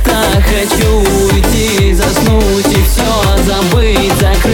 так хочу уйти, заснуть и все забыть, закрыть